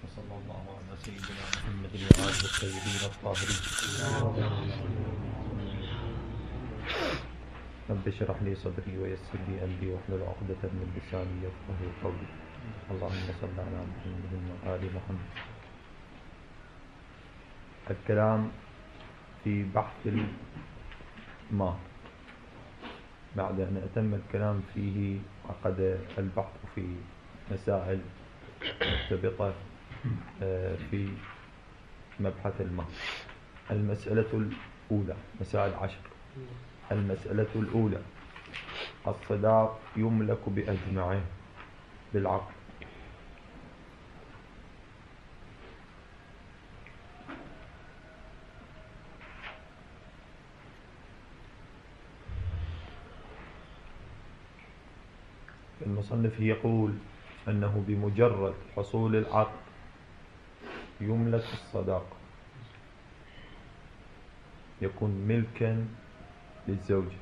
وصلى الله على سيدنا محمد وآله الطيبين الطاهرين. رب اشرح لي صدري ويسر لي أمري واحلل عقدة من لساني يفقهوا قولي. اللهم صل على محمد وآل محمد. الكلام في بحث الماء. بعد أن أتم الكلام فيه عقد البحث في مسائل مرتبطة في مبحث الماء. المسألة الأولى، مسائل 10. المسألة الأولى: الصداق يملك بأجمعه بالعقد. المصنف يقول أنه بمجرد حصول العقد يملك الصداق، يكون ملكا للزوجة.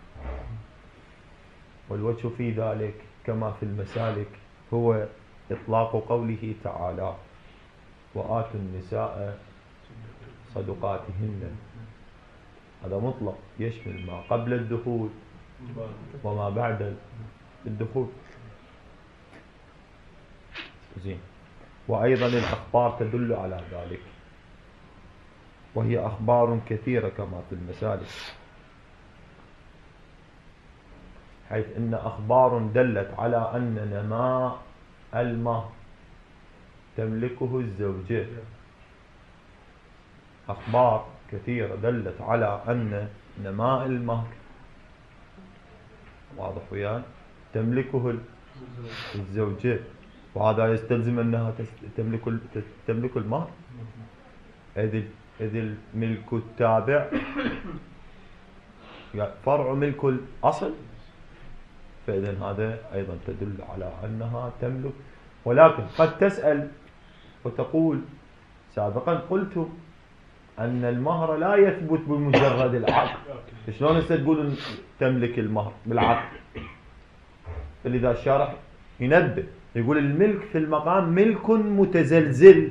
والوجه في ذلك كما في المسالك هو إطلاق قوله تعالى: وآتوا النساء صدقاتهن. هذا مطلق يشمل ما قبل الدخول وما بعد الدخول. زين. وأيضا الأخبار تدل على ذلك، وهي أخبار كثيرة كما في المسالك، حيث إن أخبار دلت على أن نماء المهر تملكه الزوجة. أخبار كثيرة دلت على أن نماء المهر، واضح وياي، تملكه الزوجة، وهذا يستلزم أنها تملك المهر، إذ الملك التابع فرع ملك الأصل، فإذن هذا أيضا تدل على أنها تملك. ولكن قد تسأل وتقول: سابقا قلت أن المهر لا يثبت بمجرد العقد، شلون تقول تملك المهر بالعقد؟ فلذا الشارح ينبه يقول: الملك في المقام ملك متزلزل.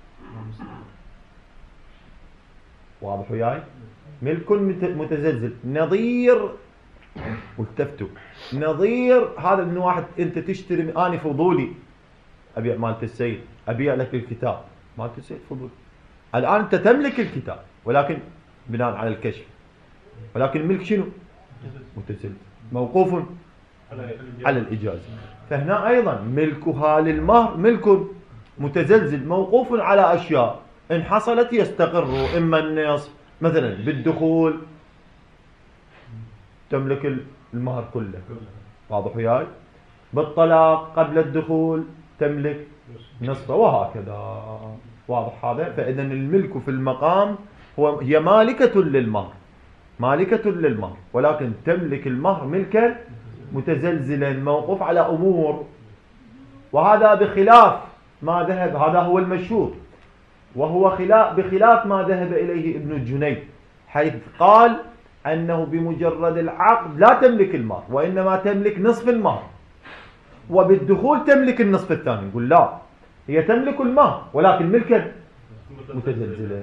واضح وياي؟ ملك متزلزل، نظير، والتفتوا، نظير هذا من واحد انت تشتري، اني فضولي ابيع مالت السيد، ابيع لك الكتاب مالت السيد فضولي، الان انت تملك الكتاب ولكن بناء على الكشف، ولكن الملك شنو؟ متزلزل، موقوف على الإجازة. فهنا أيضا ملكها للمهر ملك متزلزل موقوف على أشياء إن حصلت يستقر، إما النصف مثلا بالدخول تملك المهر كله، واضح وياي، بالطلاق قبل الدخول تملك نصفه، وهكذا، واضح هذا. فإذا الملك في المقام هي مالكة للمهر، مالكة للمهر، ولكن تملك المهر ملكا متزلزلا موقوف على أمور، وهذا بخلاف ما ذهب، هذا هو المشهور، وهو بخلاف ما ذهب إليه ابن الجنيد، حيث قال أنه بمجرد العقد لا تملك المهر، وإنما تملك نصف المهر، وبالدخول تملك النصف الثاني. يقول لا، هي تملك المهر ولكن ملكا متزلزلا،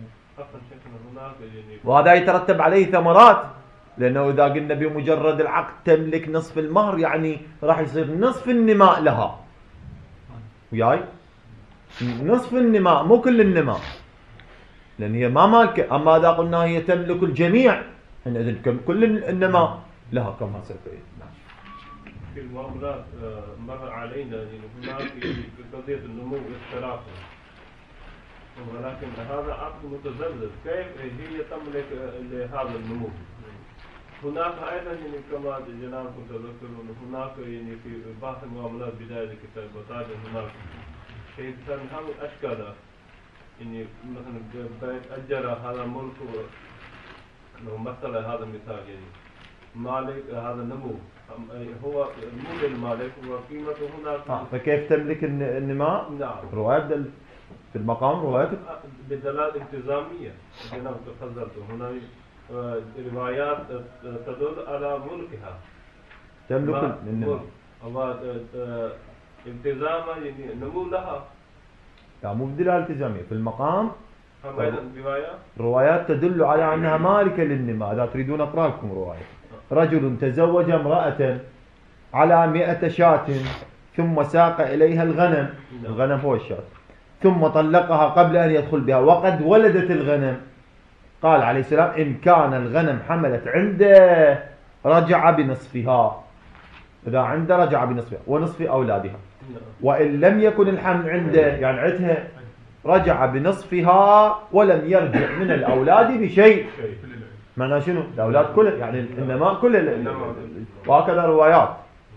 وهذا يترتب عليه ثمرات، لأنه إذا قلنا بمجرد العقد تملك نصف المهر يعني راح يصير نصف النماء لها، وياي، نصف النماء مو كل النماء، لأن هي ما مالكة. أما إذا قلنا هي تملك الجميع حينئذ كل النماء لها كما سيأتي. في المعاملات مر علينا هناك في قضية النمو والتراكم، ولكن هذا عقد متزلزل، كيف هي تملك لهذا النمو؟ هناك أيضا كما جنابكم تذكرون، هناك في بعض المعاملات بداية الكتاب وتاج هناك كيف هذه الأشكال، مثلا بيت أجر هذا ملك، لو مثل هذا المثال مالك هذا النمو هو مو للمالك وقيمته هناك. فكيف تملك النماء؟ نعم، روايات في المقام روايات بدلالة التزامية، جنابكم تفضلتم هنا روايات تدل على ملكها، تملك النماء، التزامها نمو لها. لا مو بدلالة التزامية في المقام. روايات الروايات تدل على أنها مالكة للنماء. إذا تريدون أقرأ لكم رواية. رجل تزوج امرأة على 100 شاة ثم ساق إليها الغنم. الغنم هو الشاة. ثم طلقها قبل أن يدخل بها وقد ولدت الغنم. قال عليه السلام إن كان الغنم حملت عنده رجع بنصفها. إذا عنده رجع بنصفها ونصف أولادها. وإن لم يكن الحمل عنده يعني عتها رجع بنصفها ولم يرجع من الأولاد بشيء. معناه شنو؟ الأولاد كله يعني النماء كله وهكذا روايات.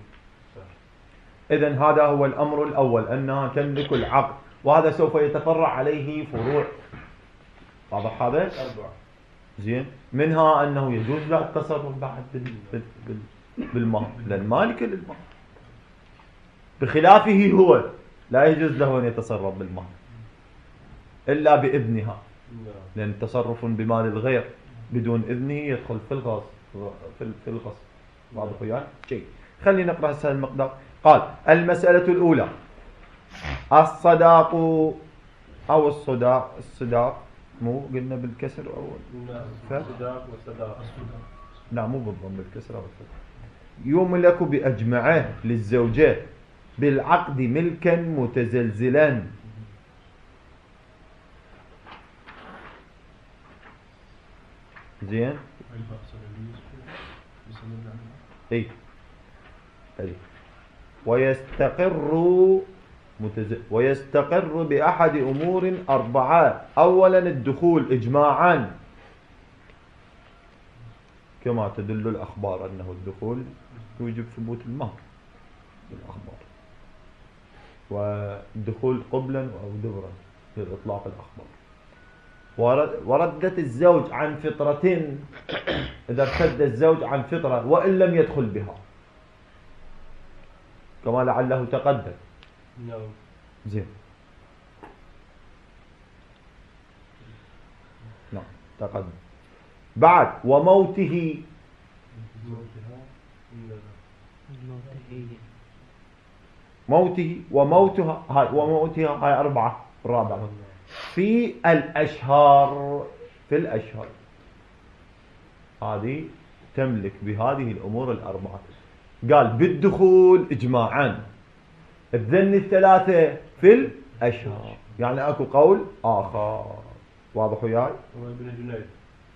إذن هذا هو الأمر الأول أنها تملك العقد، وهذا سوف يتفرع عليه فروع. واضح هذا؟ زين. منها أنه يجوز له التصرف بعد بالمال لأن مالك للمال، بخلافه هو لا يجوز له أن يتصرف بالمال إلا بإذنها، لأن تصرف بمال الغير بدون إذنه يدخل في الغصب. في الغصب. واضح وياي؟ شيء. خلينا نقرأ هذا المقدار. قال المسألة الأولى الصداق أو الصداق مو قلنا بالكسر أول؟ الصداق والصداق. لا مو بالضم، بالكسر أو الصداق. يملك بأجمعه للزوجات بالعقد ملكا متزلزلا. زين. اي ويستقر بأحد أمور أربعة. أولا الدخول إجماعا كما تدل الأخبار أنه الدخول يوجب ثبوت المهر بالأخبار، والدخول قبلا أو دبرا لإطلاق الأخبار، وردة الزوج عن فطرة إذا ارتد الزوج عن فطرة وإن لم يدخل بها كما لعله تقدم. زين. نعم تقدم. بعد وموته وموتها هاي أربعة. الرابعة في الأشهر. هذه تملك بهذه الأمور الأربعة. قال بالدخول إجماعا، الذن الثلاثة في الأشهر، يعني أكو قول آخر. واضح وياي؟ ابن جنيد.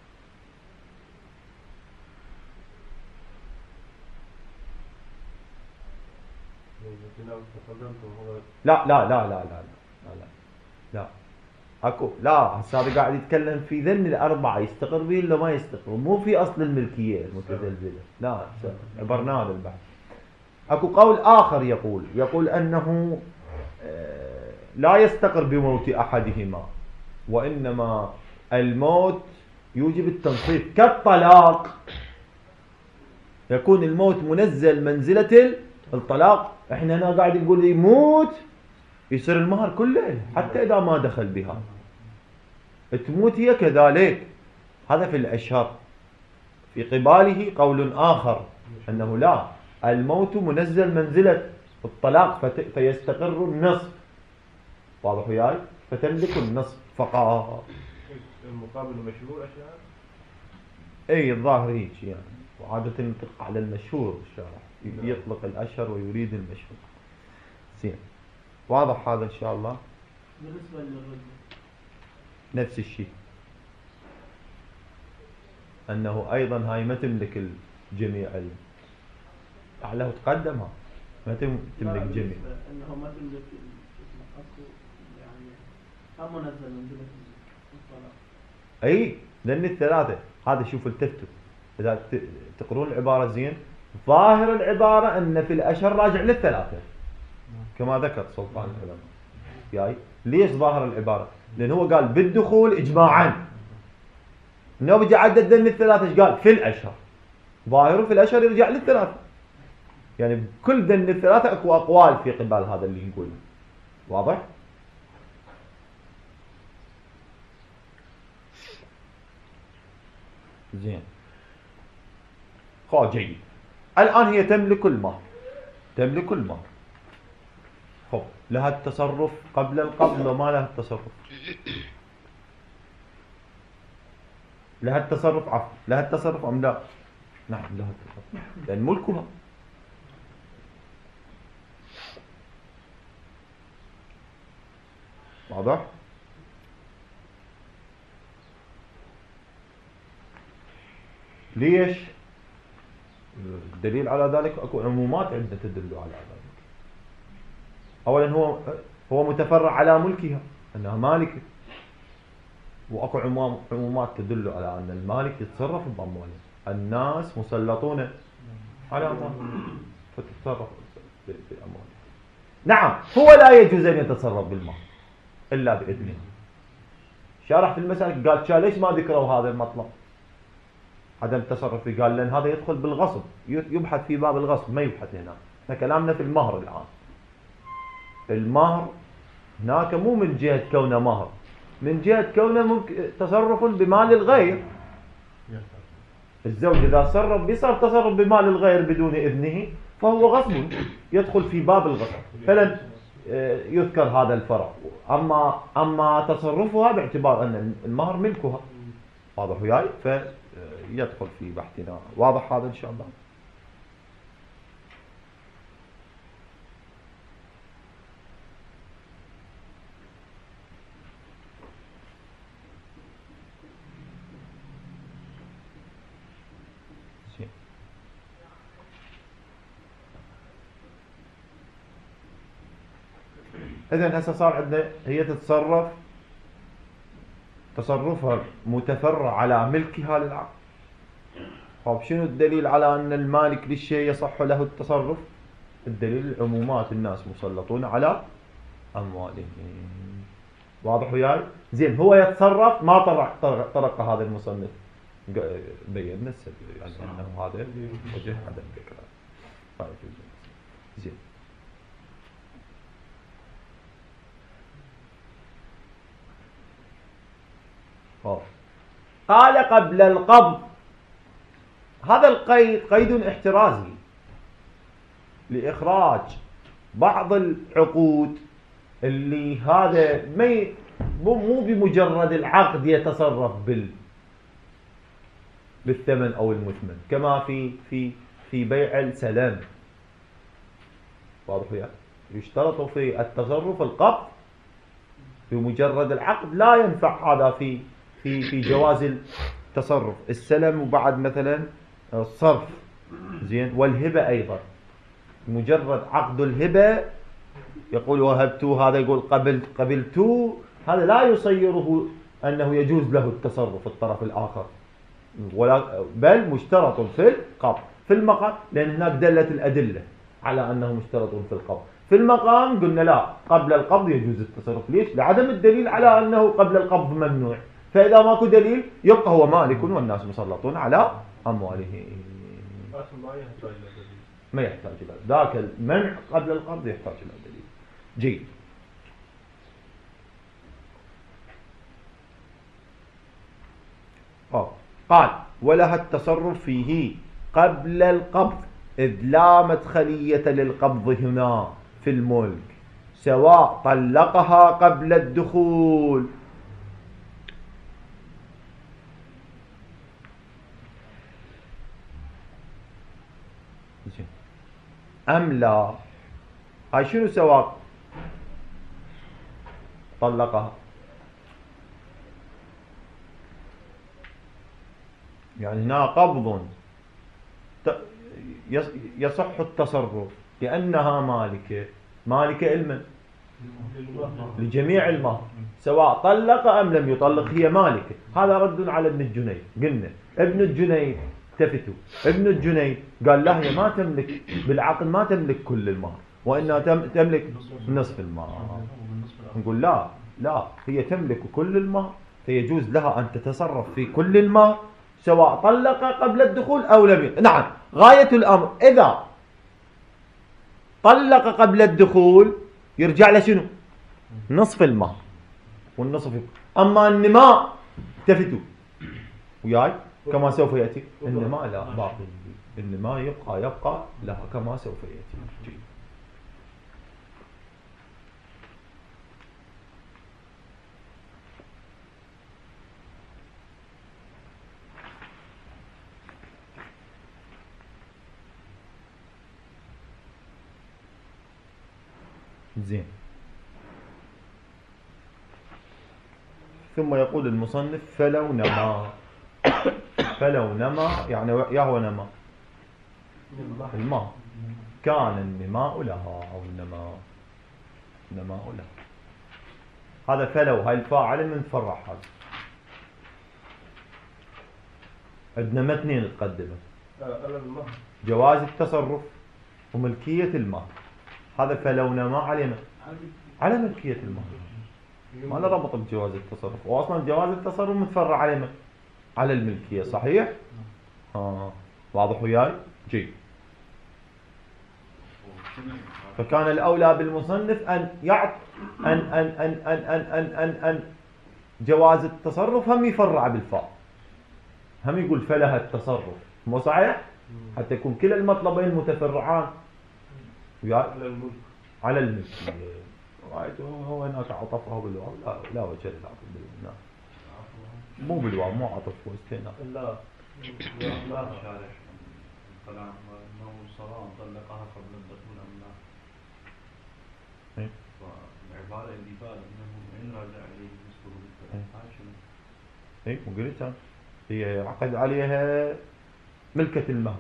لا لا لا لا لا لا لا لا اكو لا. هسه هذا قاعد يتكلم في ذن الأربعة يستقر به ولا ما يستقر، مو في أصل الملكية المتزلزلة. لا عبرنا هذا البحث. اكو قول آخر يقول أنه لا يستقر بموت أحدهما، وإنما الموت يوجب التنصيف كالطلاق. يكون الموت منزل منزلة الطلاق. احنا هنا قاعد نقول يموت يصير المهر كله حتى إذا ما دخل بها تموت هي كذلك. هذا في الأشهر. في قباله قول آخر أنه لا، الموت منزل منزلة الطلاق فيستقر النصف. واضح وياي؟ فتملك النصف فقط. المقابل مشهور أشياء. اي الظاهر هيك يعني، وعادة ينطق على المشهور الشارع، يطلق الأشهر ويريد المشهور. زين. واضح هذا إن شاء الله. بالنسبة للرجل نفس الشيء، أنه أيضا هاي ما تملك الجميع. لعله تقدمها ما تملك جميع. أنه ما تملك يعني هم منزل منزلة الطلاق. أي لأن الثلاثة هذا. شوف التفتوا إذا تقرون العبارة زين، ظاهر العبارة أن في الأشهر راجع للثلاثة كما ذكر سلطان العلماء. جاي ليش ظاهر العبارة؟ لأن هو قال بالدخول إجماعا، إنه بيجي عدد ذن الثلاثة. إيش قال؟ في الأشهر. ظاهره في الأشهر يرجع للثلاثة، يعني كل ذن الثلاثة أكو أقوال في قبال هذا اللي نقوله. واضح؟ زين. جيد. الآن هي تملك المهر. خب لها التصرف قبل القبض لو ما لها التصرف؟ لها التصرف عفوا، لها التصرف أم لا؟ نعم لها التصرف لأن ملكها. واضح؟ ليش؟ الدليل على ذلك اكو عمومات عندنا تدل على ذلك. اولا هو متفرع على ملكها انها مالكه، واكو عمومات تدل على ان المالك يتصرف بامواله. الناس مسلطون على اموالهم فتتصرف باموالهم. نعم هو لا يجوز ان يتصرف بالمال الا باذنه. شارح في المسألة قال ليش ما ذكروا هذا المطلب عدم التصرف فيه؟ قال لأن هذا يدخل بالغصب، يبحث في باب الغصب ما يبحث هنا. احنا كلامنا في المهر الآن. المهر هناك مو من جهة كونه مهر، من جهة كونه تصرف بمال الغير. الزوج إذا تصرف بيصير تصرف بمال الغير بدون إذنه فهو غصب، يدخل في باب الغصب، فلن يذكر هذا الفرع. أما تصرفها باعتبار أن المهر ملكها، واضح وياي؟ فيدخل في بحثنا. واضح هذا إن شاء الله؟ إذن هسه صار عندنا هي تتصرف، تصرفها متفرع على ملكها للعقد. طيب شنو الدليل على أن المالك للشيء يصح له التصرف؟ الدليل عمومات الناس مسلطون على أموالهم. واضح وياي؟ زين هو يتصرف ما طرق هذا المصنف بينا السبب، يعني أنه هذا وجه عدم ذكره. طيب زين قال قبل القبض. هذا القيد قيد احترازي لإخراج بعض العقود اللي هذا مو بمجرد العقد يتصرف بالثمن أو المثمن، كما في بيع السلام. واضح يعني؟ يشترط في التصرف القبض بمجرد العقد، لا ينفع هذا في جواز التصرف. السلم وبعد مثلا الصرف، زين، والهبة أيضا. مجرد عقد الهبة يقول وهبتو، هذا يقول قبلتو، هذا لا يصيره أنه يجوز له التصرف الطرف الآخر، بل مشترط في القبض. في المقام لأن هناك دلت الأدلة على أنه مشترط في القبض. في المقام قلنا لا، قبل القبض يجوز التصرف. ليش؟ لعدم الدليل على أنه قبل القبض ممنوع. فإذا ماكو دليل يبقى هو مالك والناس مسلطون على أمواله. ما يحتاج إلى ذاك المنع قبل القبض، يحتاج إلى دليل. جيد. قال ولها التصرف فيه قبل القبض، إذ لا مدخلية للقبض هنا في الملك، سواء طلقها قبل الدخول أم لا. هاي شنو سواء طلقها؟ يعني هنا قبض يصح التصرف لأنها مالكة المن لجميع المهر، سواء طلق أم لم يطلق هي مالكة. هذا رد على ابن الجنيد. قلنا ابن الجنيد التفتوا، ابن الجنيد قال لا، هي ما تملك بالعقد، ما تملك كل المهر، وإنها تملك نصف المهر. نقول لا، هي تملك كل المهر، فيجوز لها أن تتصرف في كل المهر سواء طلق قبل الدخول أو لم. نعم، غاية الأمر إذا طلق قبل الدخول يرجع له شنو؟ نصف المهر، والنصف. أما النماء تفتوا وياي كما سوف يأتي، النماء لا، باقي النماء يبقى لها كما سوف يأتي. زين. ثم يقول المصنف فلو نما. فلو نما يعني يهوى نما الماء، كان النماء لها أو النماء لها. هذا فلو، هاي الفاعل من فرع. هذا عندنا متنين تقدمه، جواز التصرف وملكية المال. هذا فلو نما على ملكية المال، ما له ربط بجواز التصرف، واصلا جواز التصرف متفرع على الملكية. صحيح؟ واضح وياي؟ جيد. فكان الأولى بالمصنف أن يعط أن جواز التصرف هم يفرع بالفاء، هم يقول فلها التصرف، مو صحيح؟ حتى يكون كلا المطلبين متفرعان على الملك. هو هناك عطفها بالواو، لا وجه للعطف بالواو، مو بالواو، مو عطف واستئناف. لا شارح الكلام انه سواء طلقها قبل الدخول ام لا. والعباره اللي قال انه ان رجع اليه نصفه بالطلاق، هاي شنو؟ وقلتها هي عقد عليها ملكة المهر،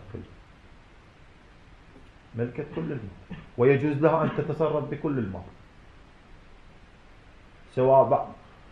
ملكة كل المهر، ويجوز لها أن تتصرف بكل المهر، سواء بعد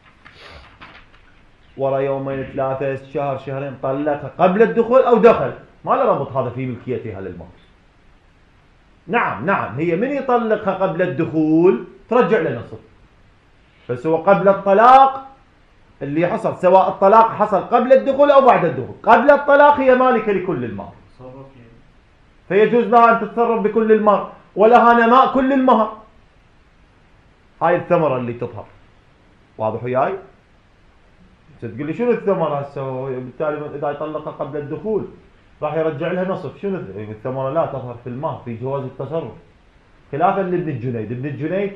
ورا يومين 3 شهر شهرين طلقها قبل الدخول أو دخل، ما له ربط هذا في ملكيتها للمهر. نعم هي من يطلقها قبل الدخول ترجع له نصف، بس هو قبل الطلاق اللي حصل، سواء الطلاق حصل قبل الدخول أو بعد الدخول، قبل الطلاق هي مالكة لكل المهر، فيجوز لها أن تتصرف بكل المهر، ولها نماء كل المهر. هاي الثمرة اللي تظهر. واضح وياي؟ تقول لي شنو الثمرة هسه؟ بالتالي إذا يطلقها قبل الدخول راح يرجع لها نصف. شنو الثمرة؟ لا تظهر في المهر في جواز التصرف، خلافا لابن الجنيد. ابن الجنيد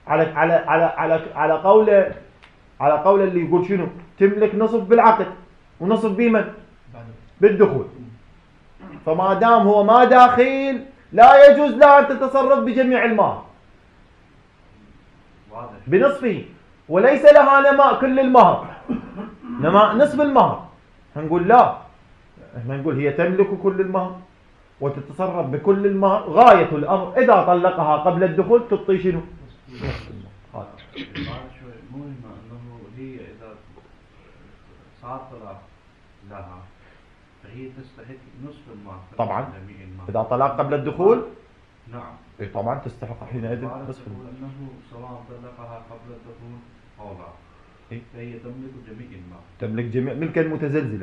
على قول اللي يقول شنو؟ تملك نصف بالعقد ونصف بمن؟ بالدخول. فما دام هو ما داخل لا يجوز لها أن تتصرف بجميع المهر بنصفه، وليس لها نماء كل المهر، نماء نصف المهر. هنقول لا، احنا نقول هي تملك كل المهر وتتصرف بكل المهر. غاية الأمر إذا طلقها قبل الدخول تعطي شنو؟ نصف المهر. شوي مهمة انه هي اذا صار طلاق لها فهي تستحق نصف المهر طبعا إذا طلاق قبل الدخول نعم طبعا تستحق حينئذ نصف المهر. انه سواء طلقها قبل الدخول او لا فهي تملك جميع المهر، تملك جميع ملكا متزلزلا.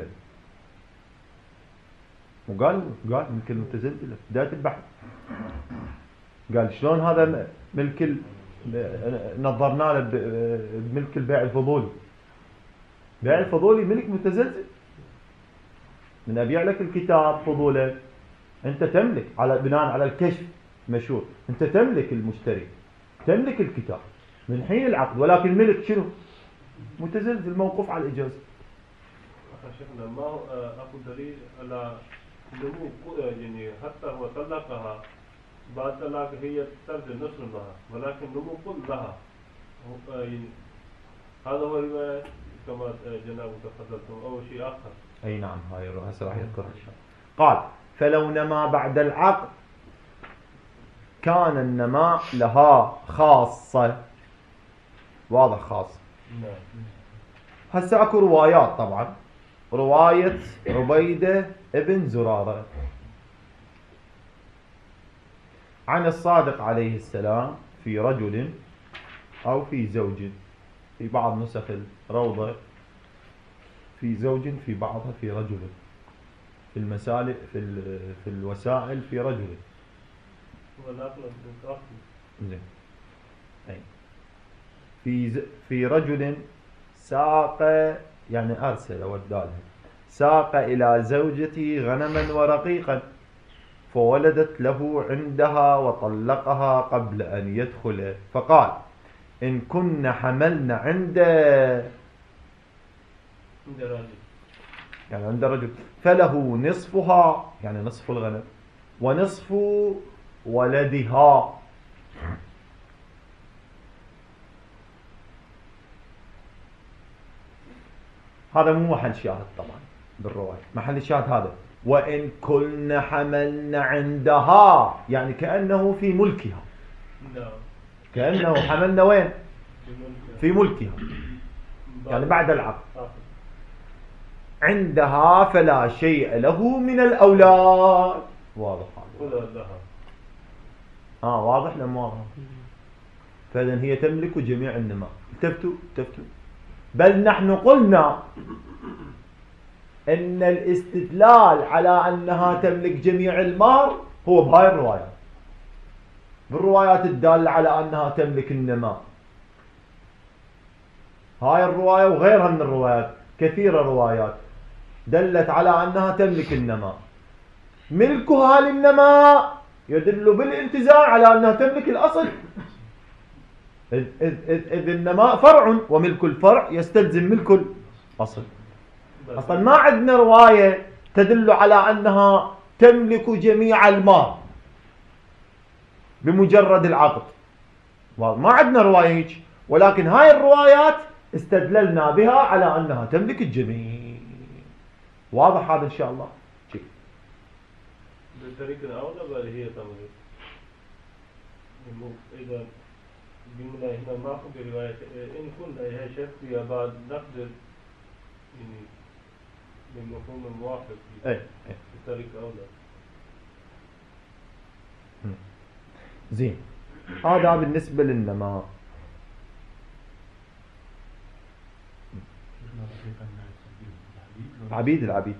وقال ملك المتزلزلة بداية البحث، قال شلون هذا ملك نظرنا له بملك البيع الفضولي. بيع الفضولي ملك متزلزل، من أبيع لك الكتاب فضولا أنت تملك على بناء على الكشف مشهور، أنت تملك المشتري، تملك الكتاب من حين العقد، ولكن ملك شنو؟ متزلزل، موقوف على الإجازة. شيخنا ما هو أكو دليل على نمو يعني حتى هو طلقها بعد طلاق هي ترجع نصف المهر، ولكن نمو كل لها. يعني هذا هو الرواية كما جناب تفضلتم أو شيء آخر. أي نعم، هاي هسه راح يذكرها. قال فلو نما بعد العقد كان النماء لها خاصة. واضح خاصة. هسه اكو روايات، طبعا رواية عبيدة ابن زرارة عن الصادق عليه السلام في رجل أو في زوج، في بعض نسخ الروضة في زوج، في بعضها في رجل، في المسالك في الوسائل في رجل. زين. في رجل ساق، يعني أرسل ودالها، ساق إلى زوجتي غنما ورقيقا فولدت له عندها وطلقها قبل أن يدخل، فقال إن كن حملن عند رجل فله نصفها، يعني نصف الغنم، ونصف ولدها. هذا مو محل شاهد طبعا بالرواية. محل الشاهد هذا وإن كن حملن عندها، يعني كأنه في ملكها، نعم. كأنه حملنا وين؟ في ملكها. في ملكها، يعني بعد العقد. عندها فلا شيء له من الأولاد. واضح هذا؟ ولا لها. واضح لم واضح؟ فإذن هي تملك جميع النماء. التفتوا. بل نحن قلنا ان الاستدلال على انها تملك جميع المال هو بهاي الروايات، بالروايات الدالة على انها تملك النماء. هاي الرواية وغيرها من الروايات، كثيرة روايات دلت على انها تملك النماء. ملكها للنماء يدل بالانتزاع على انها تملك الاصل، إذ النماء فرع، وملك الفرع يستلزم ملك الأصل. أصلا ما عندنا رواية تدل على أنها تملك جميع المال بمجرد العقد، ما عندنا رواية هيك، ولكن هاي الروايات استدللنا بها على أنها تملك الجميع. واضح هذا إن شاء الله؟ بالطريق الأولى بل هي تملك. إذا قلنا هنا ما في رواية إن كنا هي شرطية بعد نقدر يعني بالمفهوم الموافق بالطريق الأولى. زين، هذا بالنسبة للنماء. العبيد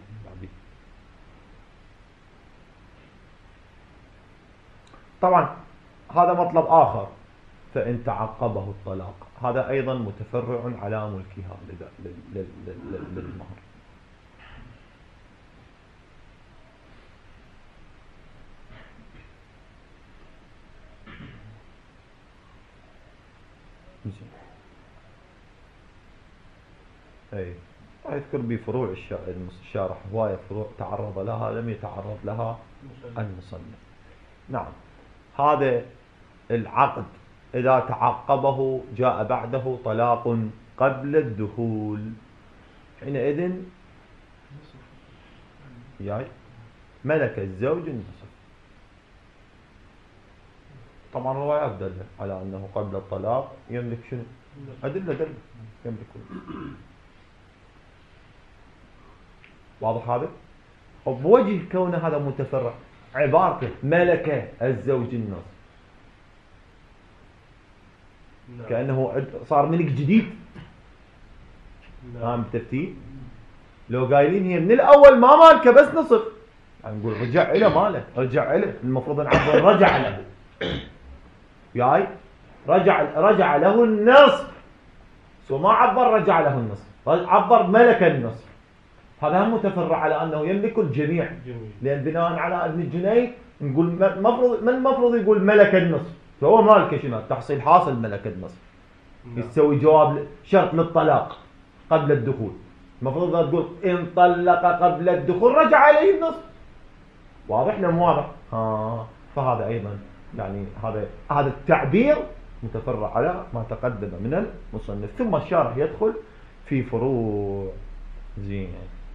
طبعا هذا مطلب آخر. فإن تعقبه الطلاق، هذا أيضا متفرع على ملكها للمهر. يذكر بفروع الشارح هواية فروع تعرض لها لم يتعرض لها المصنف. نعم، هذا العقد إذا تعقبه جاء بعده طلاق قبل الدخول، حينئذ ملك الزوج النصف. طبعا روايات دلت على أنه قبل الطلاق يملك شنو؟ أدلة يملك. واضح هذا؟ وبوجه كون هذا متفرع عبارته ملك الزوج النصف، كأنه صار ملك جديد. تفتيت لو قايلين هي من الأول ما مالكه بس نصف، يعني نقول رجع إلى ماله، رجع إلى، المفروض نعبر رجع له، رجع له النصف، سو ما عبر رجع له النصف، عبر ملك النصف. هذا هم متفرع على أنه يملك الجميع، لأن بناء على ابن الجنيد نقول من المفروض يقول ملك النصف، فهو مالك شنو؟ تحصيل حاصل ملك النصف. يسوي جواب شرط للطلاق قبل الدخول، المفروض تقول إن طلق قبل الدخول رجع عليه النصف. واضح لم واضح؟ فهذا أيضا يعني هذا التعبير متفرع على ما تقدم من المصنف. ثم الشارح يدخل في فروع. زين،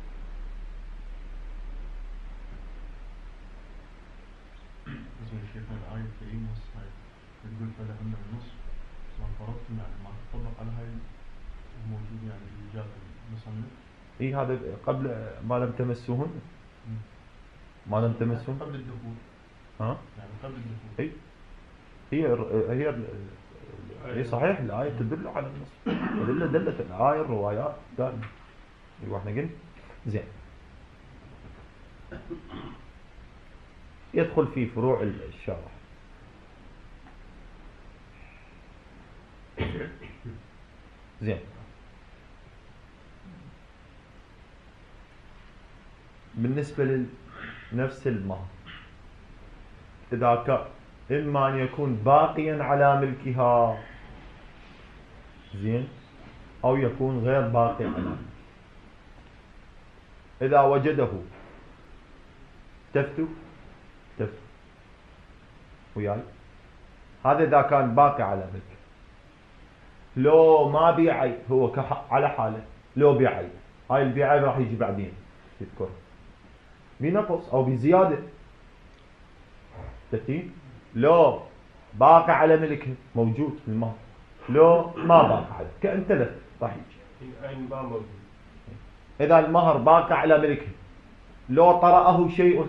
شيخنا الآية الكريمة تقول فلهن النصف، ما فرضتم يعني ما تطبق على هاي الموجود يعني اللي جاء المصنف. هذا قبل ما لم تمسوهن، ما لم تمسوهن قبل الدخول. يعني قبل الدخول. هي صحيح الآية تدل على النصف، دلت الآية الروايات دائما. احنا قلنا زين. يدخل في فروع الشرح. زين، بالنسبة لنفس المهر، إذا كان إما أن يكون باقيا على ملكها، زين، أو يكون غير باقي على. إذا وجده تفتوا وياي، هذا إذا كان باقي على ملك. لو ما بيعي هو على حاله، لو بيعي هاي البيعة راح يجي بعدين تذكر بنقص أو بزيادة. تتي لو باقي على ملكه موجود في المهر، لو ما باقي عليه كأن تلف راح يجي. العين ما موجود. إذا المهر باقي على ملكه لو طرأه شيء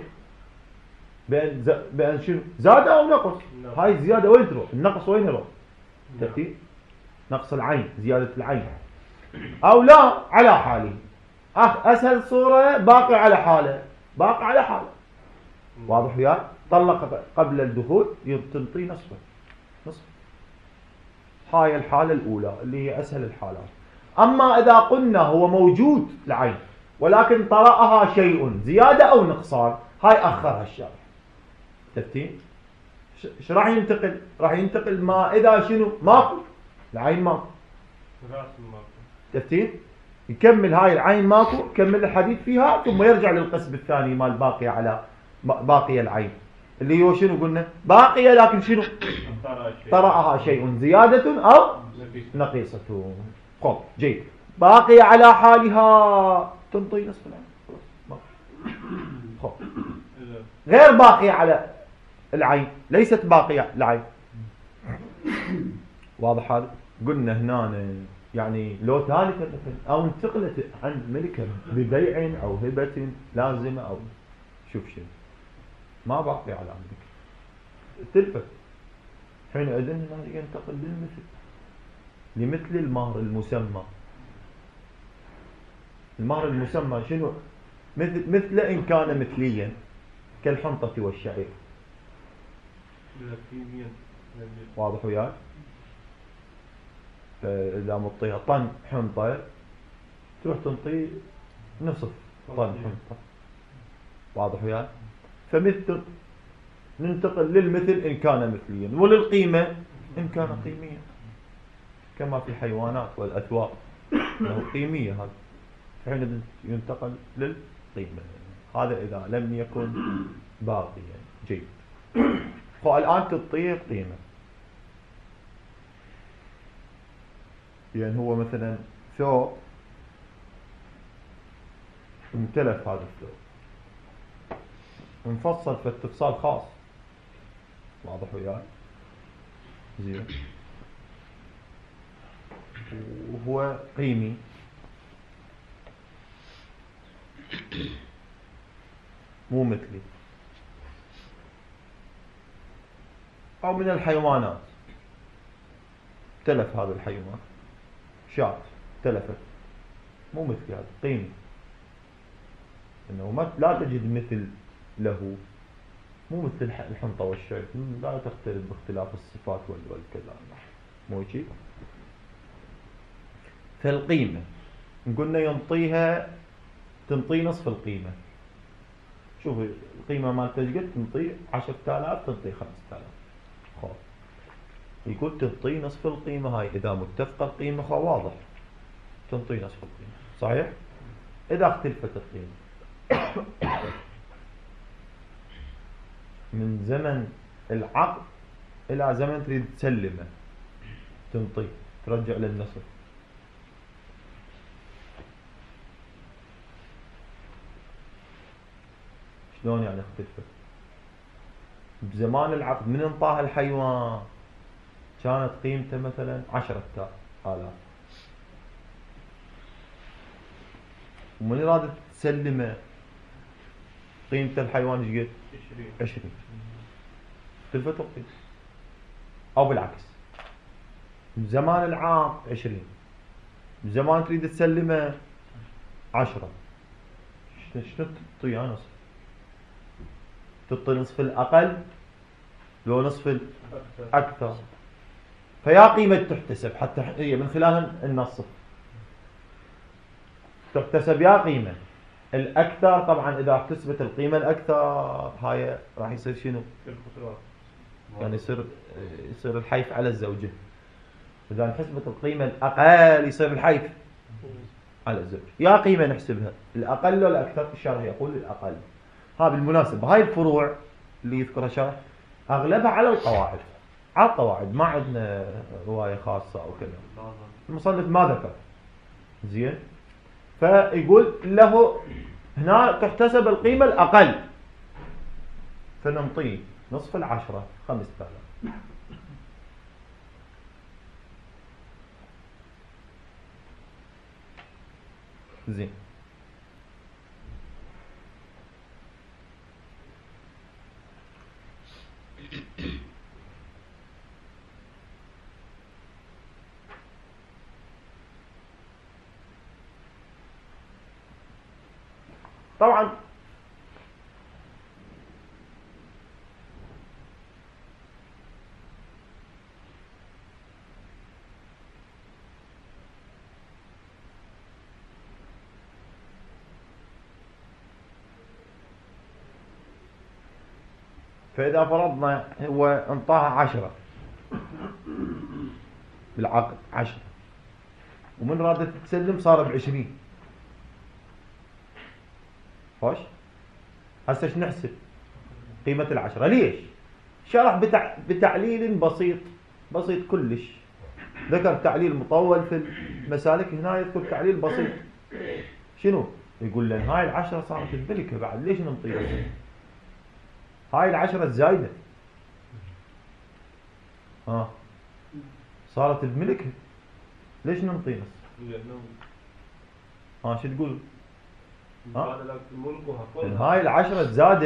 بأن شنو زاد أو نقص، هاي الزيادة وين تروح؟ النقص وين يروح؟ تأتي نقص العين، زيادة العين. أو لا على حاله، أسهل صورة باقي على حاله، باقي على حاله. واضح وياك؟ طلق قبل الدخول تنطي نصفه، نصف. هاي الحالة الأولى اللي هي أسهل الحالات. أما إذا قلنا هو موجود العين ولكن طرأها شيء زيادة أو نقصان، هاي أخرها الشرع. تفتين؟ ايش راح ينتقل؟ راح ينتقل ما إذا شنو؟ ماكو العين ماكو. راس ماكو. تفتين؟ يكمل هاي العين ماكو، يكمل الحديث فيها ثم يرجع للقسم الثاني مال باقية على باقية العين اللي هو شنو قلنا؟ باقية لكن شنو؟ طرأها شيء زيادة أو نقيصة. خب جيد. باقية على حالها تنطي نصف العين. خب غير باقية على العين، ليست باقية العين. واضح هذا؟ قلنا هنا يعني لو ثالثة أو انتقلت عن ملكها ببيع أو هبة لازمة أو شوف شيء ما باقي على ملك تلفت، حينئذ هنا ينتقل للمثل، لمثل المهر المسمى. المهر المسمى شنو؟ مثل إن كان مثليا كالحنطة والشعير. واضح وياك؟ فإذا مطيها طن حنطة تروح تنطي نصف طن حنطة. واضح وياك؟ فمثل ننتقل للمثل إن كان مثليا، وللقيمة إن كان قيميا، كما في الحيوانات والأثواب له قيمية. هذا حين ينتقل للقيمة، هذا إذا لم يكن باقيا. جيد. الآن تطير قيمة، يعني هو مثلا ثوب امتلف، هذا الثوب منفصل في استفصال خاص. واضح وياي؟ زين. وهو قيمي، مو مثلي. أو من الحيوانات تلف هذا الحيوان، شاة تلفت، مو مثل هذا قيمي، إنه لا تجد مثل له، مو مثل الحنطة والشعير، لا تختلف باختلاف الصفات والكلام، مو شيء. فالقيمة قلنا ينطيها، تنطي نصف القيمة. شوف القيمة ما تجد تنطي 10,000 تنطي 5,000. خلاص يقول تنطي نصف القيمة. هاي إذا متفقة القيمة واضح تنطي نصف القيمة، صحيح؟ إذا اختلفت القيمة من زمن العقد إلى زمن تريد تسلمه تنطي، ترجع للنصف. شلون يعني اختلفت؟ بزمان العقد من انطاها الحيوان كانت قيمته مثلا 10,000، ومن ارادت تسلمه قيمة الحيوان ايش قد؟ 20. اختلفت القيمة. او بالعكس، بزمان العقد 20، بزمان تريد تسلمه 10. شنو تعطي نصف؟ تعطي نصف الأقل لو نصف الأكثر. فيا قيمة تحتسب حتى هي من خلال النصف تحتسب يا قيمة الأكثر. طبعا إذا احتسبت القيمة الأكثر هاي راح يصير شنو؟ يعني يصير الحيف على الزوجة. إذا انحسبت القيمة الأقل يصير الحيف على الزوج. يا قيمة نحسبها الأقل ولا الأكثر؟ الشرع يقول الأقل. ها بالمناسبة هاي الفروع اللي يذكرها الشرع أغلبها على القواعد، على القواعد، ما عندنا رواية خاصة أو كذا. المصنف ما ذكر. زين. فيقول له هنا تحتسب القيمة الأقل، فننطيه نصف 10 5000. زين. طبعا فإذا فرضنا هو انطاها 10 بالعقد 10، ومن رادت تسلم صار ب20. خوش هسه ايش نحسب قيمة 10؟ ليش؟ شرح بتعليل بسيط كلش. ذكر تعليل مطول في المسالك، هنا يذكر تعليل بسيط. شنو؟ يقول لنا هاي 10 صارت الملكة بعد، ليش ننطيها؟ هاي 10 الزايدة صارت الملكة، ليش ننطي نص؟ شو تقول؟ هاي 10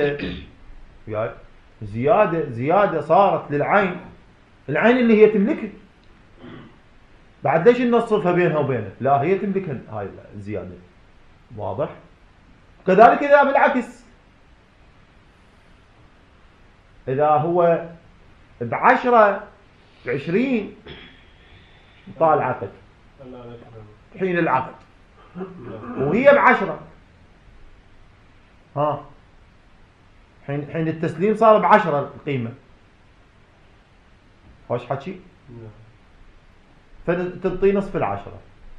زيادة صارت للعين، العين اللي هي تملكها، بعد ليش ننصفها بينها وبينه؟ لا هي تملكها هاي الزيادة. واضح؟ كذلك إذا بالعكس، إذا هو ب10 ب20 طال العقد حين العقد، وهي ب10 حين التسليم صار ب10 القيمة. خوش حكي؟ فتنطي نصف 10.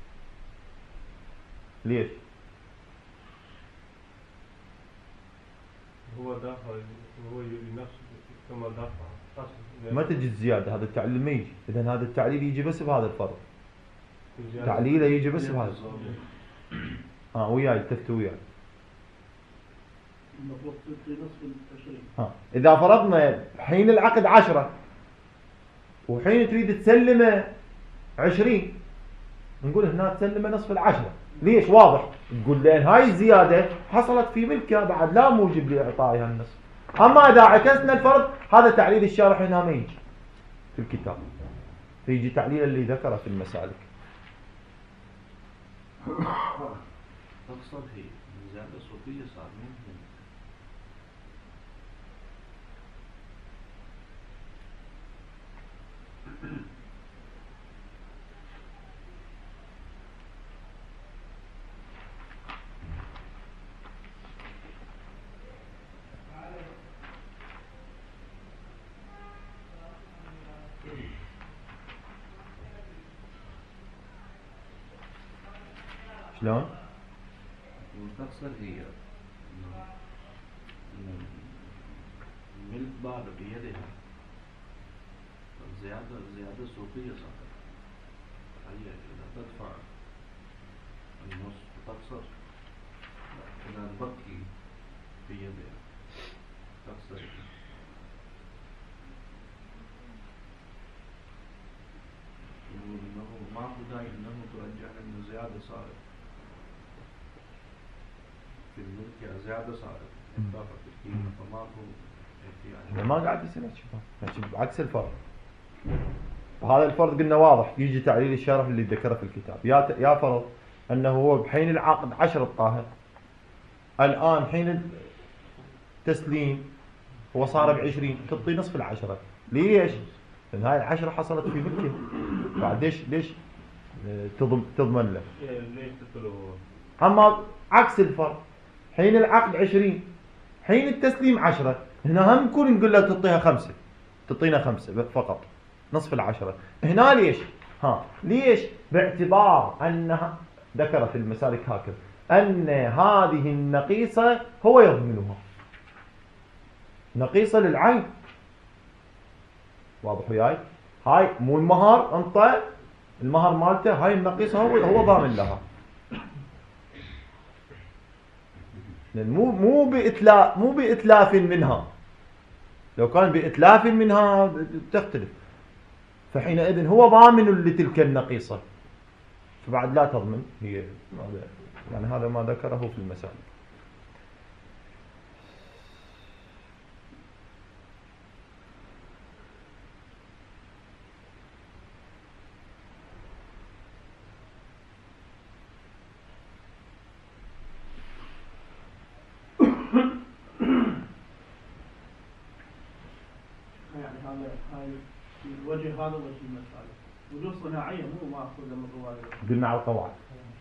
ليش؟ هو دافع، هو نفسه كما دافع ما تجي الزيادة، هذا التعليل ما يجي. إذن هذا التعليل يجي بس بهذا الفرض، تعليله يجي بس بهذا. وياي التفتوا وياي. المفروض تنطي نصف 20. إذا فرضنا حين العقد 10 وحين تريد تسلمه 20، نقول هنا تسلمه نصف 10. ليش؟ واضح. تقول لأن هاي الزيادة حصلت في ملكها بعد، لا موجب لإعطائها النصف. أما إذا عكسنا الفرض، هذا تعليل الشارح هنا ما يجي في الكتاب، فيجي تعليل اللي ذكره في المسالك. تقصد هي زيادة صوتية صار ممكن. شلون؟ تقصد هي الملك بعد بيدها، زيادة صوتية صارت، هي إذا تدفع النص تقصر، إذا تبقي بيدها تقصر. يقول إنه ما هو داعي إنه ترجع إنه زيادة صارت في الملك، زيادة صارت انضافت القيمة، فما هو يعني ما قاعد يصير بعكس الفرض. وهذا الفرض قلنا واضح، يجي تعليل الشارح اللي ذكره في الكتاب. يا فرض أنه هو بحين العقد 10 الطاهر، الآن حين التسليم هو صار ب20، تعطي نصف 10. ليش؟ لأن هاي 10 حصلت في ملكه، بعد ليش تضمن له؟ ليش تطلبه؟ أما عكس الفرض، حين العقد 20 حين التسليم 10، هنا هم نكون نقول له تعطيها 5، تعطينا 5 فقط نصف 10. هنا ليش؟ ليش؟ باعتبار أنها ذكر في المسالك هكذا أن هذه النقيصة هو يضمنها، نقيصة للعين. واضح وياي؟ هاي مو المهر، انت المهر مالته، هاي النقيصة هو ضامن لها. لأن مو بإتلاف منها، لو كان بإتلاف منها تختلف، فحينئذ هو ضامن لتلك النقيصة، فبعد لا تضمن هي. يعني هذا ما ذكره في المسائل. يعني هاي الوجه هذا وجه المسألة. وجوه صناعية مو مأخوذة من رواية. قلنا على القواعد.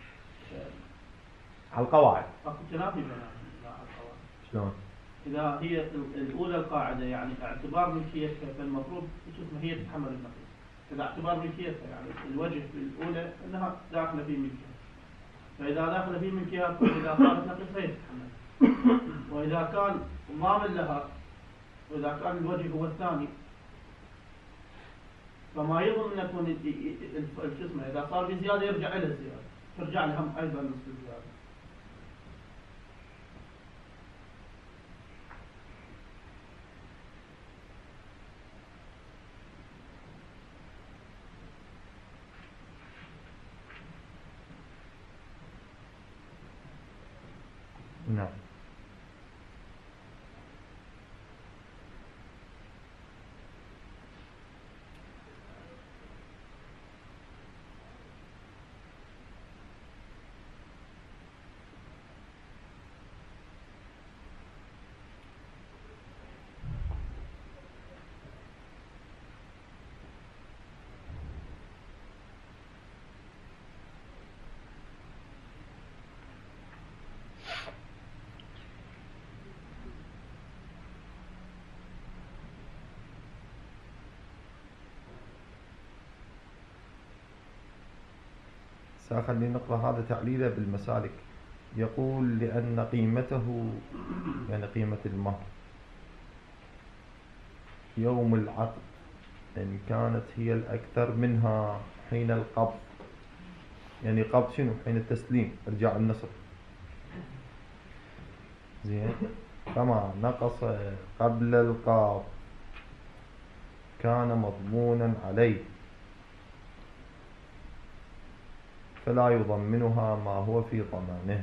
على القواعد. أكو تنافي بينها على القواعد. شلون؟ إذا هي الأولى القاعدة يعني اعتبار ملكيتها، فالمفروض هي تتحمل النقيص. إذا اعتبار ملكيتها يعني الوجه في الأولى أنها داخلة في ملكها، فإذا داخلة في ملكها فإذا صارت نقيصة هي تتحمل. وإذا كان ضامن لها، وإذا كان الوجه هو الثاني، فما يظن أن يكون الجسم إذا صار بزيادة يرجع إلى الزيادة، ترجع لهم أيضا نصف الزيادة. نعم. سأخلي نقرأ هذا تعليله بالمسالك. يقول لأن قيمته، يعني قيمة المهر يوم العقد إن كانت هي الأكثر منها حين القبض، يعني قبض شنو؟ حين التسليم، إرجاع النصر. زين. فما نقص قبل القبض كان مضمونا عليه، فلا يضمنها ما هو في ضمانه.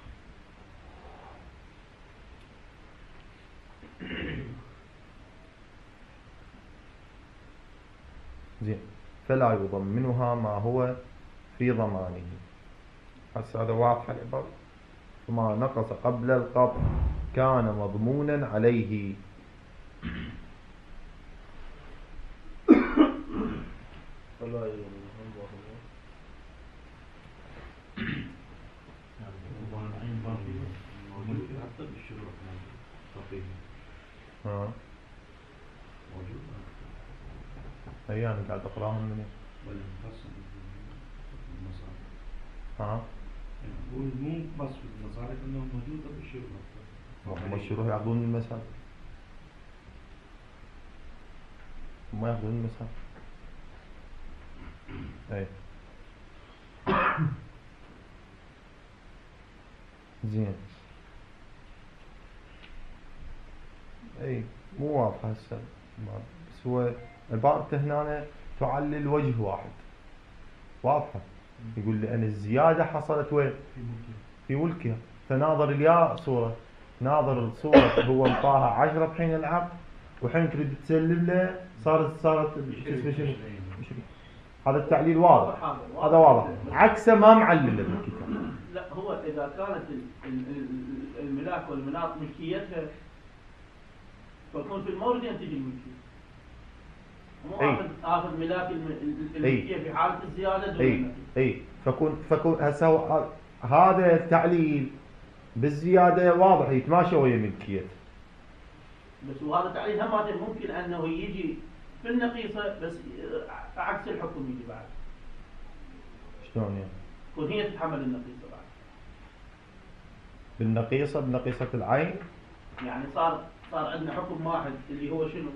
زين. فلا يضمنها ما هو في ضمانه. هسه هذا واضح العبارة. فما نقص قبل القبض كان مضمونا عليه. فلا يضمنها ما هو حتى بالشروط موجود. موجود. أي أنا قاعد أقرأهم من ولا مخصص بالمصاري. ها؟ نقول مو بس في المصاري إنه موجودة بالشروط. هم الشروح يأخذون المسألة، هم يأخذون المسألة. أي. زين. أي مو واضحة هسه، بس هو عبارته هنا تعلل وجه واحد واضحة. يقول لأن الزيادة حصلت وين؟ في ملكها. فناظر الياء صورة، ناظر الصورة هو انطاها 10 بحين العقد، وحين تريد تسلم له صارت اسمه شنو؟ 20. هذا التعليل واضح، هذا واضح. عكسه ما معلل بالكتاب. لا، هو إذا كانت الملاك والمناط ملكيتها فيكون في المورد ينتج الملكية، مو آخذ ملاك الملكية في حالة الزيادة دون النفي. أي فكون هسه هذا التعليل بالزيادة واضح يتماشى ويا ملكيته. بس وهذا التعليل هم ممكن أنه يجي في النقيصة بس عكس الحكم يجي بعد. شلون يعني؟ تكون هي تتحمل النقيصة بعد. بالنقيصة، بنقيصة العين. يعني صار عندنا حكم واحد اللي هو شنو؟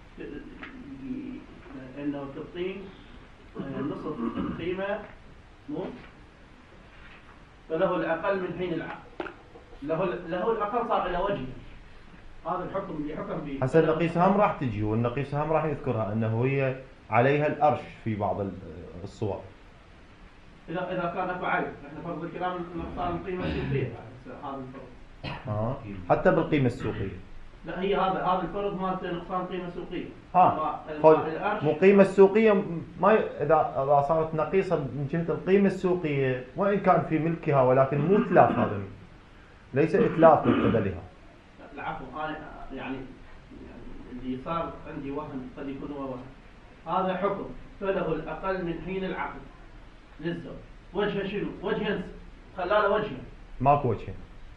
انه تعطيه نصف القيمة، مو؟ فله الأقل من حين العقد. له الأقل صار إلى وجه. هذا الحكم اللي حكم به. حسن النقيص هم راح تجي، والنقيص هم راح يذكرها أنه هي عليها الأرش في بعض الصور. إذا كان أكو عيب، إحنا فرض الكلام نقصان القيمة السوقية هذا الفرض. حتى بالقيمة السوقية. لا هي هذا الفرض مالت نقصان قيمة سوقية. مو قيمة السوقية ما إذا صارت نقيصة من جهة القيمة السوقية وإن كان في ملكها، ولكن مو إتلاف، هذا ليس إتلاف من قبلها. العفو، أنا يعني اللي صار عندي وهم قد يكون هو وهم. هذا حكم فله الأقل من حين العقد للزوج. وجهه شنو؟ وجه خلاله وجهه. ماكو وجه.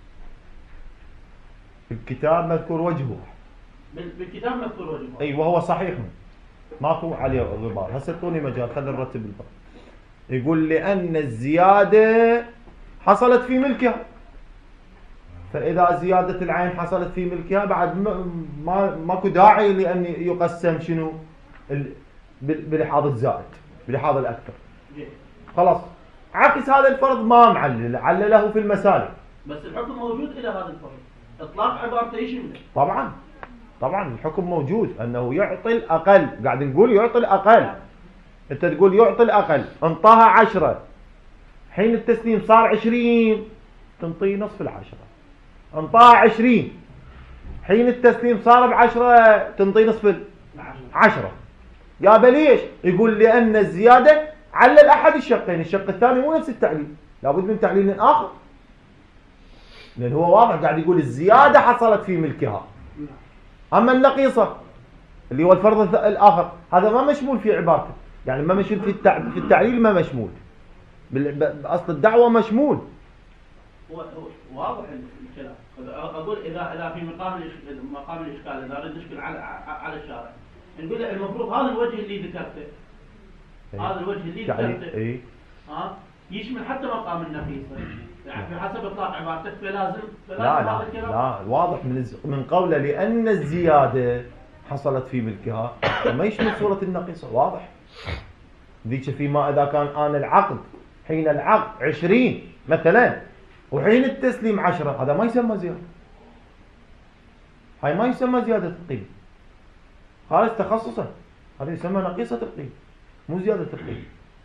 في الكتاب مذكور وجهه. بالكتاب مذكور وجهه. اي وهو صحيح، ماكو عليه غبار. هسه اعطوني مجال، خلينا نرتب الباب. يقول لأن الزيادة حصلت في ملكها، فإذا زيادة العين حصلت في ملكها بعد ماكو داعي لأن يقسم شنو بلحاظ الزائد بلحاظ الأكثر. خلاص عكس هذا الفرض ما معلل، علله في المسالك. بس الحكم موجود إلى هذا الفرض. إطلاق عبارته يشمله. طبعا الحكم موجود أنه يعطي الأقل. قاعد نقول يعطي الأقل. أنت تقول يعطي الأقل، انطاها 10 حين التسليم صار 20 تنطيه نصف 10. انطاها 20 حين التسليم صار ب10 تنطيه نصف 10. يا بليش؟ يقول لأن الزيادة علل أحد الشقين، الشق الثاني مو نفس التعليل، لابد من تعليل آخر، لأن هو واضح قاعد يقول الزيادة حصلت في ملكها. أما النقيصة اللي هو الفرض الآخر هذا ما مشمول في عبارته، يعني ما مشمول في التعليل، ما مشمول بأصل الدعوة مشمول. واضح الكلام. أقول إذا في مقام الإشكال، إذا أريد نشكل على الشارع، نقول له المفروض هذا الوجه اللي ذكرته، هذا الوجه اللي ذكرته يشمل حتى مقام النقيصة، يعني بحسب إطلاق عبارتك فلازم هذا الكلام. لا واضح من قوله لأن الزيادة حصلت في ملكها ما يشمل صورة النقيصة. واضح ذيك فيما إذا كان أنا العقد حين العقد 20 مثلا وحين التسليم 10، هذا ما يسمى زيادة، هاي ما يسمى زيادة القيمة خالص تخصصا، هذا يسمى نقيصة القيمة مو زيادة القيمة.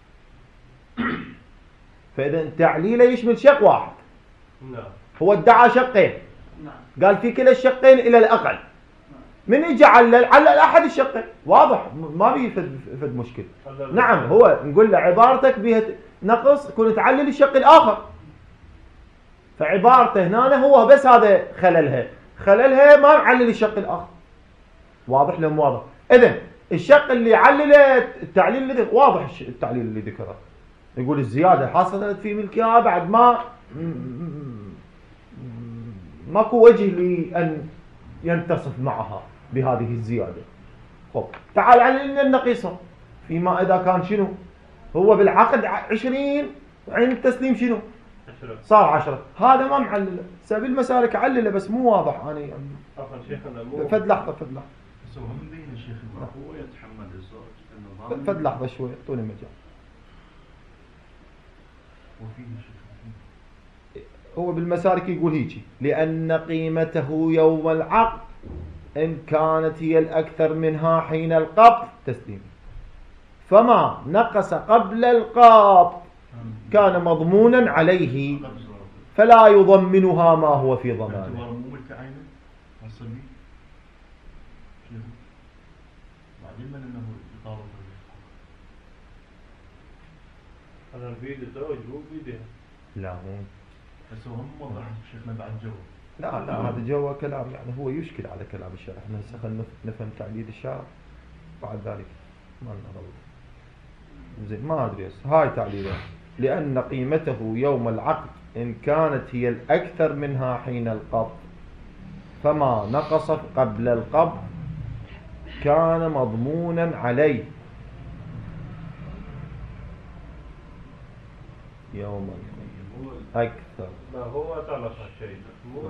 فإذا تعليله يشمل شق واحد. هو ادعى شقين، قال في كلا الشقين إلى الأقل، من يجي علل أحد الشقين، واضح ما بيفد مشكلة. نعم هو نقول له عبارتك بها نقص كنت تعلل الشق الآخر، فعبارته هنا هو بس هذا خللها ما معلل الشق الآخر. واضح لهم واضح. إذن الشق اللي علله التعليل اللي واضح، التعليل اللي ذكره يقول الزيادة حصلت في ملكها بعد ماكو وجه لأن ينتصف معها بهذه الزيادة. خب تعال عللنا النقيصة فيما إذا كان شنو هو بالعقد 20 وعين التسليم شنو صار 10، هذا ما معلله. سبيل المسالك علله بس مو واضح. أنا فد لحظة بس هو من بين الشيخ هو يتحمل الزوج النظام. فد لحظة شوي اعطوني مجال. هو بالمسالك يقول هيجي لأن قيمته يوم العقد إن كانت هي الأكثر منها حين القبض تسليم، فما نقص قبل القبض كان مضمونا عليه فلا يضمنها ما هو في ضمانه. هذا بيد الزوج مو بيدها. لا مو بس هو هم وضح شيخنا بعد جو. لا هذا جو كلام، يعني هو يشكل على كلام الشارع. احنا هسه خلينا نفهم تعليل الشارع بعد ذلك ما نضل زين. ما ادري هاي تعليله لأن قيمته يوم العقد إن كانت هي الأكثر منها حين القبض فما نقص قبل القبض كان مضمونا عليه يوم أكثر. لا هو طلق الشيء مو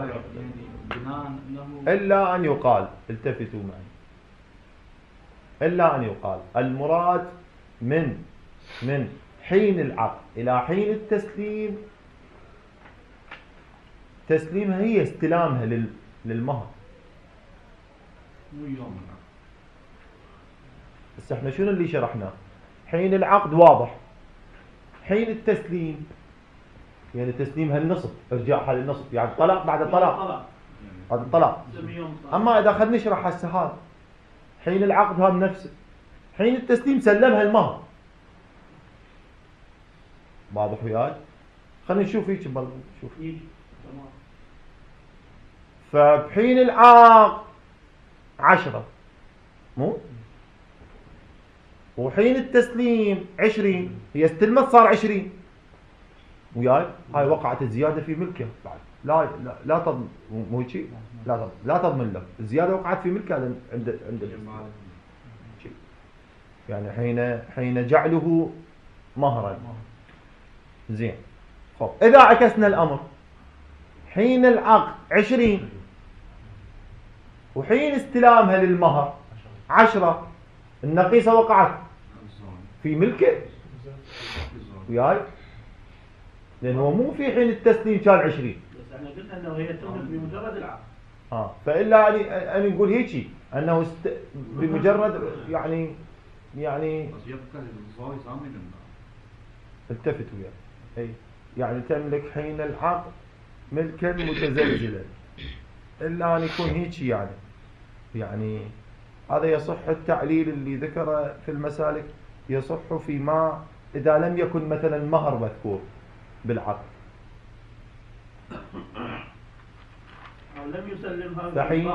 إلا أن يقال، التفتوا معي، إلا أن يقال المراد من حين العقد إلى حين التسليم تسليمها هي استلامها للمهر. مو يوم العقد. بس احنا شنو اللي شرحناه؟ حين العقد واضح، حين التسليم يعني تسليمها النصف، ارجاعها للنصف، يعني طلاق بعد طلاق، هذا الطلاق. اما اذا خلينا نشرح هسه هذا حين العقد هذا نفسه، حين التسليم سلمها المهر. واضح وياي؟ خلينا نشوف هيك برضه، شوف. فبحين العقد 10 مو؟ وحين التسليم 20، هي استلمت صار 20 وياي، هاي وقعت الزياده في ملكه بعد. لا تضمن، مو هيك؟ لا تضمن له، الزياده وقعت في ملكه عند يعني حين جعله مهرا. زين. خب اذا عكسنا الامر، حين العقد 20 وحين استلامها للمهر 10، النقيصه وقعت في ملكه وياي، لأنه هو مو في حين التسليم كان 20. بس احنا قلنا انه هي تملك بمجرد العقد. فإلا أن نقول هيك أنه بمجرد يعني بس يبقى الزوج ضامن. التفت وياه. أي يعني تملك حين العقد ملكا متزلزلا، إلا أن يكون هيك يعني هذا يصح التعليل اللي ذكره في المسالك، يصح فيما إذا لم يكن مثلا مهر مذكور بالعقد أو لم يسلمها فحين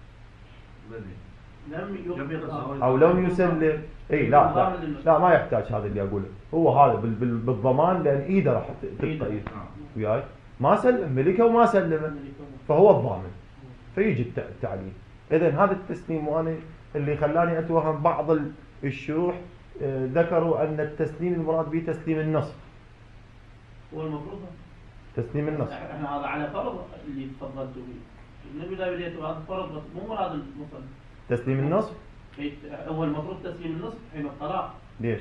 لم يقبضها أو لم يسلم. اي لا ما يحتاج هذا اللي أقوله، هو هذا بالضمان، لأن إيده راح تبقى وياي، ما سلم ملكه وما سلمه فهو الضامن، فيجي التعليل. إذن هذا التسليم، وأنا اللي خلاني أتوهم بعض الشروح ذكروا أن التسليم المراد به تسليم النصف. هو المفروض تسليم النصف. احنا هذا على فرض اللي تفضلتوا به. النبي لا بديت هذا فرض بس مو مراد المصنف. تسليم النصف؟ هو المفروض تسليم النصف حين الطلاق. ليش؟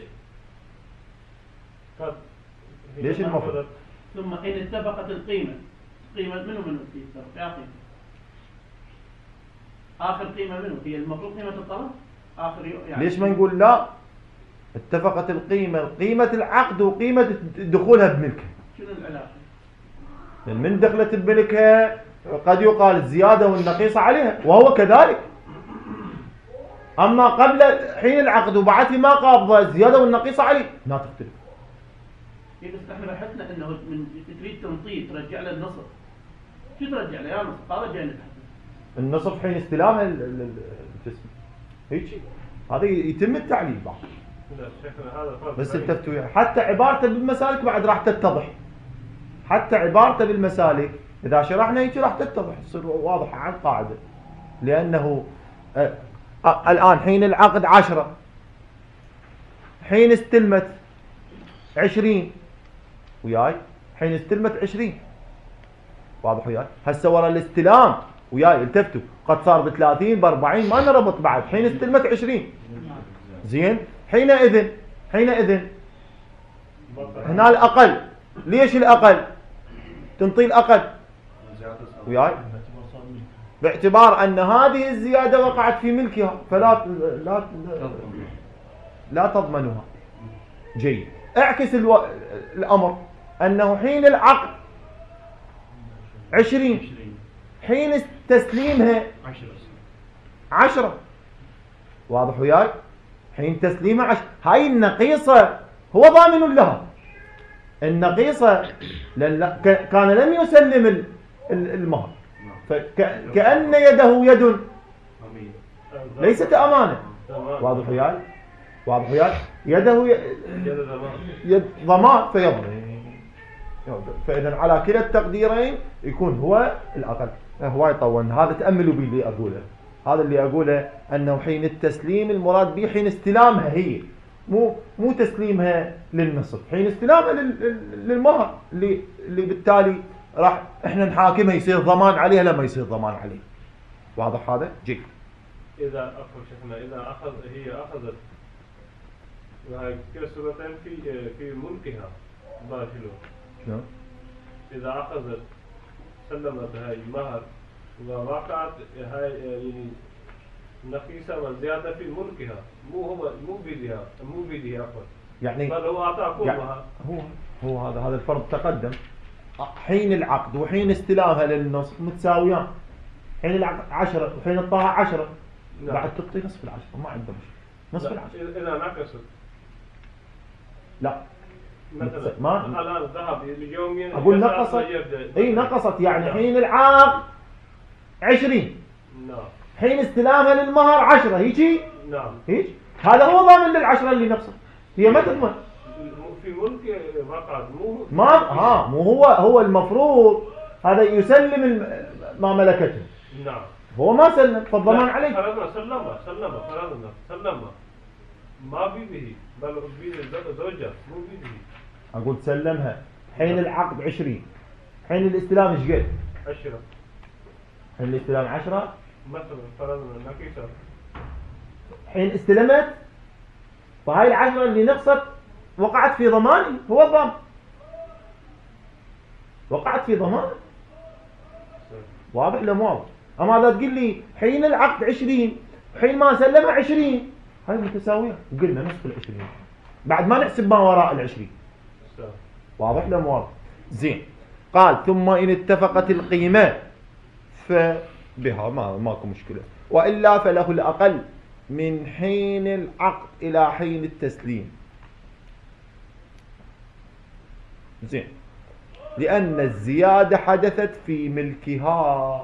ليش المفروض؟ ثم إن اتفقت القيمة. قيمة منه في السبق يا قيمة. آخر قيمة منه هي المفروض قيمة الطلاق. آخر يعني ليش ما نقول لا اتفقت القيمة، قيمة العقد وقيمة دخولها بملكها؟ شنو العلاقة؟ لأن من دخلت بملكها قد يقال الزيادة والنقيصة عليها، وهو كذلك. أما قبل حين العقد وبعد ما قابضة الزيادة والنقيصة عليه لا تختلف. بس احنا بحثنا انه من تريد تنطيه ترجع له النصف. شو ترجع له يا نصف؟ هذا جاي نبحث. النصف حين استلامها الجسم هيك، هذا يتم التعليل بعد. بس التفتوا وياه، حتى عبارته بالمسالك بعد راح تتضح. حتى عبارته بالمسالك إذا شرحنا هيك راح تتضح، تصير واضحة عن قاعدة. لأنه الآن حين العقد 10، حين استلمت 20 وياي، حين استلمت 20 واضح وياي. هسه ورا الاستلام وياي التفتوا قد صار ب30 ب40 ما نربط بعد، حين استلمت 20 زين. حينئذ هنا الأقل. ليش الأقل؟ تنطي الأقل وياي باعتبار أن هذه الزيادة وقعت في ملكها، فلا لا تضمنها. جيد. اعكس الأمر أنه حين العقد 20، حين تسليمها 10 واضح وياي. حين تسليمها 10، هاي النقيصة هو ضامن لها. النقيصة لأن كان لم يسلم المهر، فكأن يده يد ليست أمانة. واضح وياي. يده يد ضمان فيضمن. فإذا على كلا التقديرين يكون هو الأقل. هو يطول. هذا تأملوا به اللي أقوله. هذا اللي أقوله أنه حين التسليم المراد به حين استلامها هي، مو تسليمها للنصف، حين استلامها للمهر اللي بالتالي راح احنا نحاكمها يصير ضمان عليها لما يصير ضمان عليه. واضح هذا؟ جيد. إذا هي أخذت وهي كسرة في ملكها باطل. شنو؟ إذا أخذت سلمت هاي المهر ووقعت هاي يعني نقيصة وزيادة في ملكها، مو بيدها عفوا، يعني بل هو أعطى كل يعني مهر. هو هذا الفرض تقدم. حين العقد وحين استلامها للنصف متساويان. حين العقد 10 وحين الطاعة 10. نعم. بعد تعطي نصف ال10 ما عنده مشكلة. نصف لا، ال10. إذا نقصت لا مثلا ما الآن الذهب اليومين أقول نقصت. اي نقصت يعني نعم. حين العقد 20. نعم حين استلامها للمهر 10 هيجي. نعم. هيك هذا هو ضامن لل10 اللي نقصت. هي ما تضمن. في ملك وقعت مو هو المفروض هذا يسلم ما ملكته. نعم. هو ما سلم فالضمان عليه. فرضنا سلمها ما بيده بل بيد زوجة مو بيده. أقول سلمها حين العقد 20. حين الاستلام ايش قد؟ 10 حين الاستلام 10. مثلا فرضنا نقيصة. حين استلمت فهاي 10 اللي نقصت وقعت في ضماني. هو الضامن وقعت في ضماني. واضح ولا مو واضح؟ أما إذا تقول لي حين العقد 20 حين ما سلمها 20 هاي متساوية. قلنا نصف 20 بعد ما نحسب ما وراء 20. واضح ولا مو واضح؟ زين. قال ثم إن اتفقت القيمة فبها ماكو مشكلة، وإلا فله الأقل من حين العقد إلى حين التسليم. زين. لأن الزيادة حدثت في ملكها.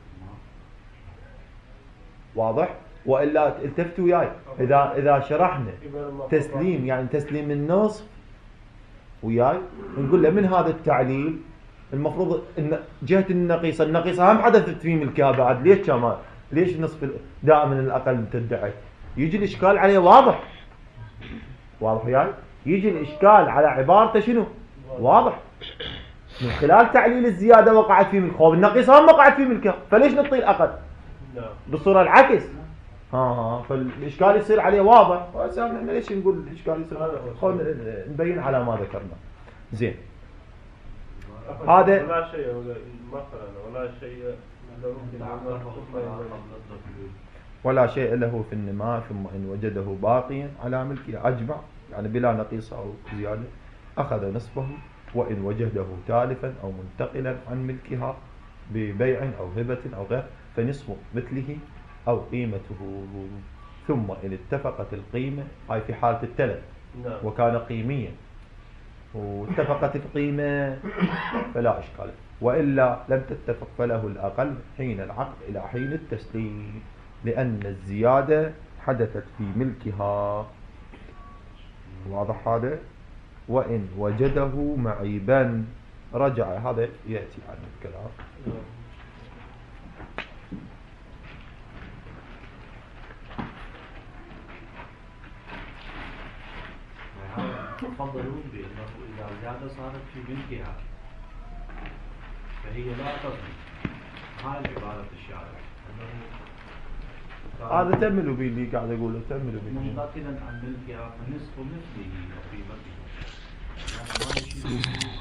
واضح؟ وإلا التفتوا وياي إذا شرحنا تسليم يعني تسليم النصف وياي نقول له من هذا التعليل المفروض ان جهة النقيصة هم حدثت في ملكها بعد. ليش كمان؟ ليش نصف دائما الأقل تدعي؟ يجي الإشكال عليه واضح وياي. يجي الإشكال على عبارته شنو؟ واضح. من خلال تعليل الزيادة وقعت في ملكها والنقيصة هم وقعت في ملكها، فليش نعطي الأقل؟ بالصورة العكس. فالإشكال يصير عليه واضح. احنا ليش نقول الإشكال يصير؟ خلينا نبين على ما ذكرنا. زين. هذا ولا شيء ولا شيء ولا شيء له في النماء ثم إن وجده باقيا على ملكه أجمع يعني بلا نقيصة أو زيادة أخذ نصفه، وإن وجده تالفا أو منتقلا عن ملكها ببيع أو هبة أو غير فنصف مثله أو قيمته. ثم إن اتفقت القيمة هاي في حالة التلف وكان قيميا واتفقت القيمة فلا إشكال، وإلا لم تتفق فله الأقل حين العقد إلى حين التسليم لأن الزيادة حدثت في ملكها. واضح هذا؟ وإن وجده معيبا رجع. هذا يأتي عن الكلام. تفضلون بأنه إذا زيادة صارت في ملكها فهي لا تصدق. هاي عبارة الشارع هذا تملوا بي اللي قاعد أقوله. تملوا بي منتقلا عن ملكها فنصف مثله وقيمته.